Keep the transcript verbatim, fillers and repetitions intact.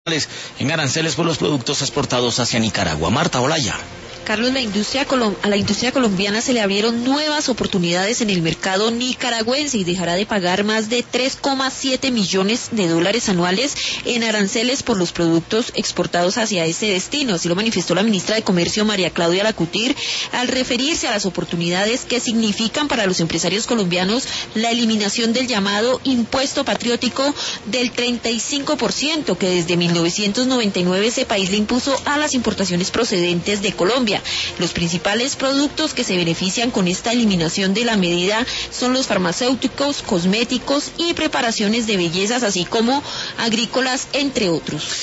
en aranceles por los productos exportados hacia Nicaragua. Marta Olaya. Carlos, la industria colom- a la industria colombiana se le abrieron nuevas oportunidades en el mercado nicaragüense y dejará de pagar más de tres coma siete millones de dólares anuales en aranceles por los productos exportados hacia ese destino. Así lo manifestó la ministra de Comercio, María Claudia Lacutir, al referirse a las oportunidades que significan para los empresarios colombianos la eliminación del llamado impuesto patriótico del treinta y cinco por ciento que desde mil novecientos noventa y nueve ese país le impuso a las importaciones procedentes de Colombia. Los principales productos que se benefician con esta eliminación de la medida son los farmacéuticos, cosméticos y preparaciones de bellezas, así como agrícolas, entre otros.